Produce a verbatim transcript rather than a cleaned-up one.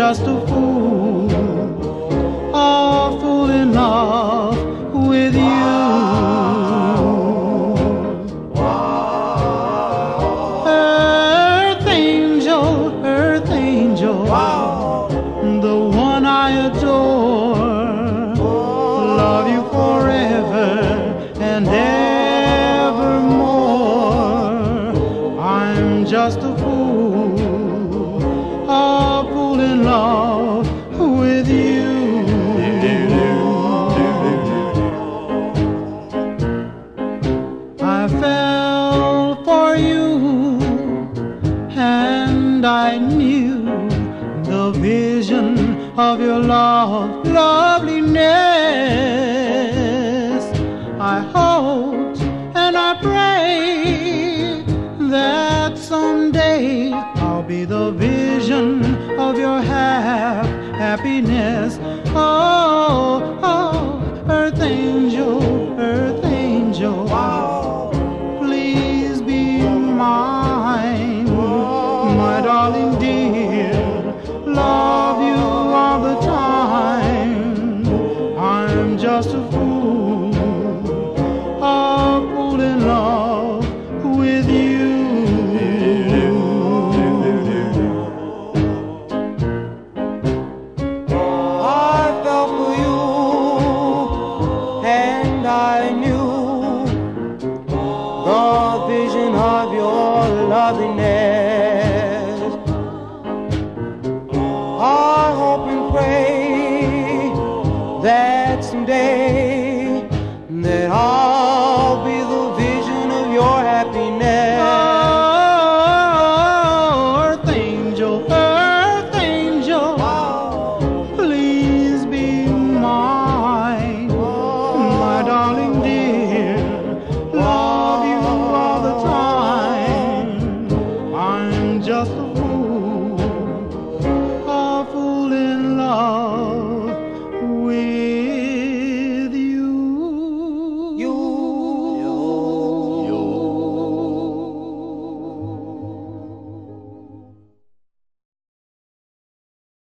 just a fool, a fool in love with you. Earth angel, earth angel, the one I adore, love you forever and evermore. I'm just a fool, a fool in love with you. I fell for you, and I knew the vision of your love, loveliness. I hoped and I prayed that someday I'll be the vision of your hap happiness. Oh, oh, earth angel, earth angel, please be mine, my darling dear. Love you all the time. I'm just a fool, a fool in love with you. I fell for you, and I knew the vision of your loveliness. I hope and pray that someday